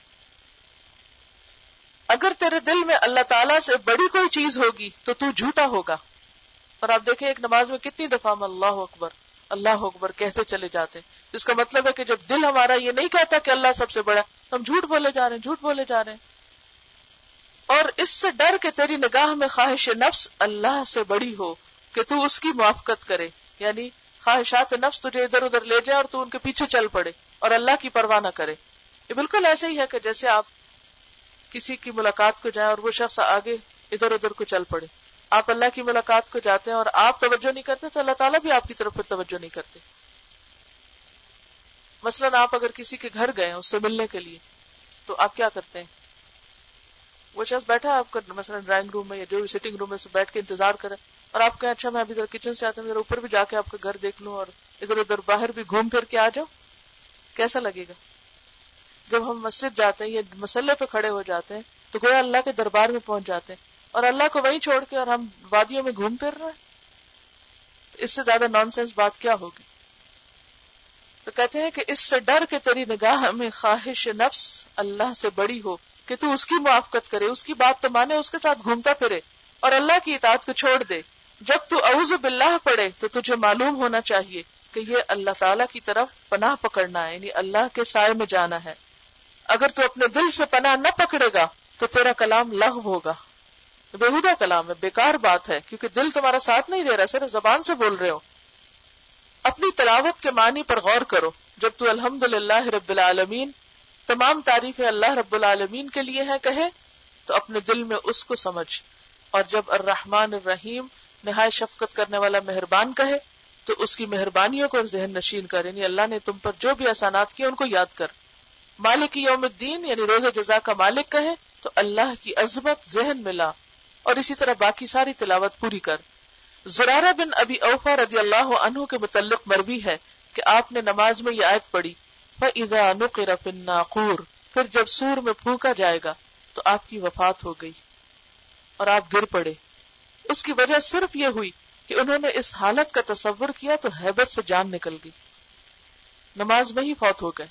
اگر تیرے دل میں اللہ تعالیٰ سے بڑی کوئی چیز ہوگی تو تو جھوٹا ہوگا۔ اور آپ دیکھیں ایک نماز میں کتنی دفعہ ہم اللہ اکبر کہتے چلے جاتے ہیں، اس کا مطلب ہے کہ جب دل ہمارا یہ نہیں کہتا کہ اللہ سب سے بڑا، ہم جھوٹ بولے جا رہے ہیں۔ اور اس سے ڈر کہ تیری نگاہ میں خواہش نفس اللہ سے بڑی ہو کہ تو اس کی موافقت کرے، یعنی خواہشات نفس تجھے ادھر ادھر لے جائے اور تو ان کے پیچھے چل پڑے اور اللہ کی پرواہ نہ کرے۔ یہ بالکل ایسے ہی ہے کہ جیسے آپ کسی کی ملاقات کو جائیں اور وہ شخص آگے ادھر ادھر کو چل پڑے، آپ اللہ کی ملاقات کو جاتے ہیں اور آپ توجہ نہیں کرتے تو اللہ تعالیٰ بھی آپ کی طرف پھر توجہ نہیں کرتے۔ مثلاً آپ اگر کسی کے گھر گئے اس سے ملنے کے لیے تو آپ کیا کرتے ہیں؟ وہ شخص بیٹھا ہے آپ کا مثلاً ڈرائنگ روم میں یا جو بھی سٹنگ روم میں سے بیٹھ کے انتظار کرے اور آپ کہیں اچھا میں ابھی ذرا کچن سے آتا ہوں، ذرا اوپر بھی جا کے آپ کا گھر دیکھ لوں اور ادھر ادھر باہر بھی گھوم پھر کے آ جاؤ، کیسا لگے گا؟ جب ہم مسجد جاتے ہیں یا مسلح پہ کھڑے ہو جاتے ہیں تو گویا اللہ کے دربار میں پہنچ جاتے ہیں اور اللہ کو وہیں چھوڑ کے اور ہم وادیوں میں گھوم پھر رہے ہیں، اس سے زیادہ نان سینس بات کیا ہوگی؟ تو کہتے ہیں کہ اس سے ڈر کہ تیری نگاہ میں خواہش نفس اللہ سے بڑی ہو کہ تو اس کی موافقت کرے، اس کی بات تو مانے، اس کے ساتھ گھومتا پھرے اور اللہ کی اطاعت کو چھوڑ دے۔ جب تو اعوذ باللہ پڑھے تو تجھے معلوم ہونا چاہیے کہ یہ اللہ تعالیٰ کی طرف پناہ پکڑنا ہے، یعنی اللہ کے سائے میں جانا ہے۔ اگر تو اپنے دل سے پناہ نہ پکڑے گا تو تیرا کلام لغو ہوگا، بےہودہ کلام ہے، بیکار بات ہے، کیونکہ دل تمہارا ساتھ نہیں دے رہا، صرف زبان سے بول رہے ہو۔ اپنی تلاوت کے معنی پر غور کرو۔ جب تو الحمدللہ رب العالمین، تمام تعریفیں اللہ رب العالمین کے لیے ہیں، کہے تو اپنے دل میں اس کو سمجھ، اور جب الرحمن الرحیم، نہایت شفقت کرنے والا مہربان، کہے تو اس کی مہربانیوں کو ذہن نشین کر، یعنی اللہ نے تم پر جو بھی احسانات کیے ان کو یاد کر۔ مالک یوم الدین یعنی روز جزا کا مالک کہے تو اللہ کی عظمت ذہن میں لا، اور اسی طرح باقی ساری تلاوت پوری کر۔ زرارہ بن ابی اوفا رضی اللہ عنہ کے متعلق مروی ہے کہ آپ نے نماز میں یہ آیت پڑھی، فَإِذَا نُقِرَ فِي النَّاقُورِ، پھر جب سور میں پھونکا جائے گا تو آپ کی وفات ہو گئی اور آپ گر پڑے۔ اس کی وجہ صرف یہ ہوئی کہ انہوں نے اس حالت کا تصور کیا تو ہیبت سے جان نکل گئی، نماز میں ہی فوت ہو گئے۔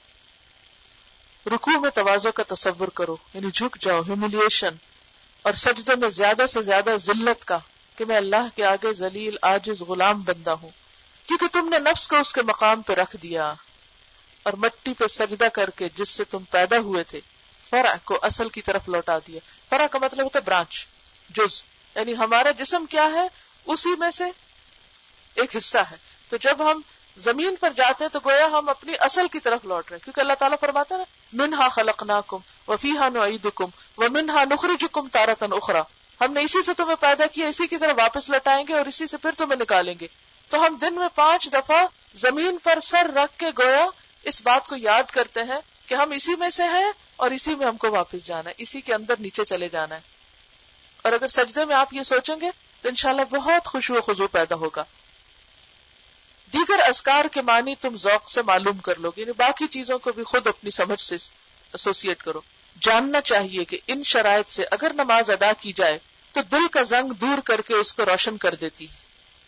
رکوع میں تواضع کا تصور کرو، یعنی جھک جاؤ، ہیوملیشن، اور سجدے میں زیادہ سے زیادہ ذلت کا کہ میں اللہ کے آگے ذلیل عاجز غلام بندہ ہوں، کیونکہ تم نے نفس کو اس کے مقام پہ رکھ دیا اور مٹی پہ سجدہ کر کے جس سے تم پیدا ہوئے تھے فرع کو اصل کی طرف لوٹا دیا۔ فرع کا مطلب ہوتا ہے برانچ، جز، یعنی ہمارا جسم کیا ہے، اسی میں سے ایک حصہ ہے۔ تو جب ہم زمین پر جاتے ہیں تو گویا ہم اپنی اصل کی طرف لوٹ رہے ہیں، کیونکہ اللہ تعالیٰ فرماتا ہے منہا خلقناکم وفیہا نعیدکم ومنہا نخرجکم تارۃ اخری، ہم نے اسی سے تمہیں پیدا کیا، اسی کی طرف واپس لٹائیں گے اور اسی سے پھر تمہیں نکالیں گے۔ تو ہم دن میں 5 دفعہ زمین پر سر رکھ کے گویا اس بات کو یاد کرتے ہیں کہ ہم اسی میں سے ہیں اور اسی میں ہم کو واپس جانا ہے، اسی کے اندر نیچے چلے جانا ہے. اور اگر سجدے میں آپ یہ سوچیں گے تو انشاءاللہ بہت خشوع و خضوع پیدا ہوگا. دیگر اذکار کے معنی تم ذوق سے معلوم کر لو گے، یعنی باقی چیزوں کو بھی خود اپنی سمجھ سے ایسوسیٹ کرو. جاننا چاہیے کہ ان شرائط سے اگر نماز ادا کی جائے تو دل کا زنگ دور کر کے اس کو روشن کر دیتی ہے،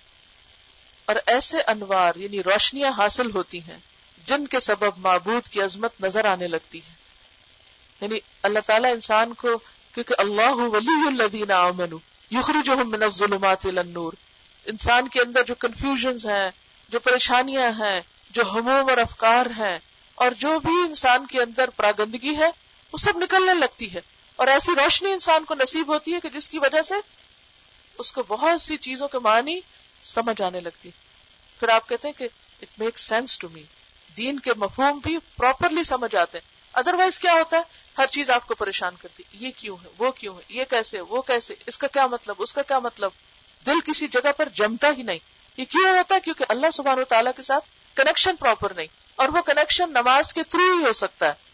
اور ایسے انوار یعنی روشنیاں حاصل ہوتی ہیں جن کے سبب معبود کی عظمت نظر آنے لگتی ہے. یعنی اللہ تعالیٰ انسان کو، کیونکہ اللہ ولی الذین آمنوا یخرجہم من الظلمات الی النور، انسان کے اندر جو کنفیوژنز ہیں، جو پریشانیاں ہیں، جو ہموم اور افکار ہیں، اور جو بھی انسان کے اندر پراگندگی ہے، وہ سب نکلنے لگتی ہے. اور ایسی روشنی انسان کو نصیب ہوتی ہے کہ جس کی وجہ سے اس کو بہت سی چیزوں کے معنی سمجھ آنے لگتی. پھر آپ کہتے ہیں کہ it makes sense to me, دین کے مفہوم بھی پراپرلی سمجھ آتے ہیں. ادروائز کیا ہوتا ہے، ہر چیز آپ کو پریشان کرتی، یہ کیوں ہے، وہ کیوں ہے، یہ کیسے، وہ کیسے، اس کا کیا مطلب، اس کا کیا مطلب. دل کسی جگہ پر جمتا ہی نہیں. یہ کیوں ہوتا ہے؟ کیونکہ اللہ سبحانہ و تعالیٰ کے ساتھ کنیکشن پراپر نہیں، اور وہ کنیکشن نماز کے تھرو ہی ہو سکتا ہے.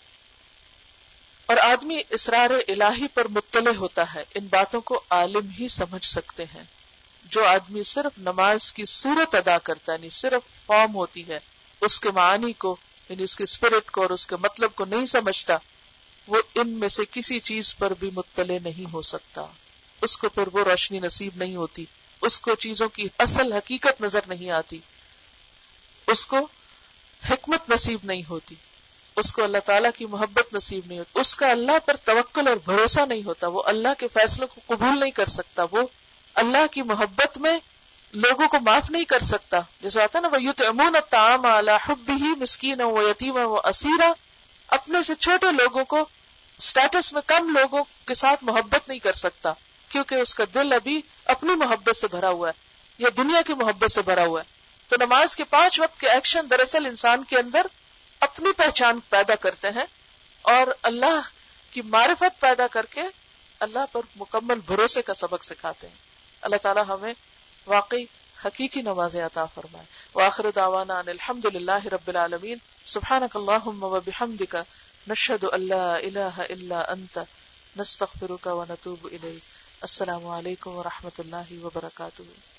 اور آدمی اسرار الہی پر مطلع ہوتا ہے، ان باتوں کو عالم ہی سمجھ سکتے ہیں. جو آدمی صرف نماز کی صورت ادا کرتا ہے، یعنی صرف فارم ہوتی ہے، اس کے معانی کو یعنی اس کے اسپرٹ کو اور اس کے مطلب کو نہیں سمجھتا، وہ ان میں سے کسی چیز پر بھی مطلع نہیں ہو سکتا. اس کو پھر وہ روشنی نصیب نہیں ہوتی، اس کو چیزوں کی اصل حقیقت نظر نہیں آتی، اس کو حکمت نصیب نہیں ہوتی، اس کو اللہ تعالیٰ کی محبت نصیب نہیں ہوتی، اس کا اللہ پر توکل اور بھروسہ نہیں ہوتا، وہ اللہ کے فیصلوں کو قبول نہیں کر سکتا، وہ اللہ کی محبت میں لوگوں کو معاف نہیں کر سکتا. جیسے آتا ہے نا وَيُطْعِمُونَ الطَّعَامَ عَلَىٰ حُبِّهِ مِسْكِينًا وَيَتِيمًا وَأَسِيرًا، اپنے سے چھوٹے لوگوں کو، سٹیٹس میں کم لوگوں کے ساتھ محبت نہیں کر سکتا، کیونکہ اس کا دل ابھی اپنی محبت سے بھرا ہوا ہے یا دنیا کی محبت سے بھرا ہوا ہے. تو نماز کے 5 وقت کے ایکشن دراصل انسان کے اندر اپنی پہچان پیدا کرتے ہیں اور اللہ کی معرفت پیدا کر کے اللہ پر مکمل بھروسے کا سبق سکھاتے ہیں. اللہ تعالی ہمیں واقعی حقیقی نمازیں عطا فرمائے. وآخر دعوانا ان الحمد للہ رب العالمین. سبحانک اللہم وبحمدک نشہد ان لا الہ الا انت نستغفرک ونتوب الیک. السلام علیکم ورحمۃ اللہ وبرکاتہ.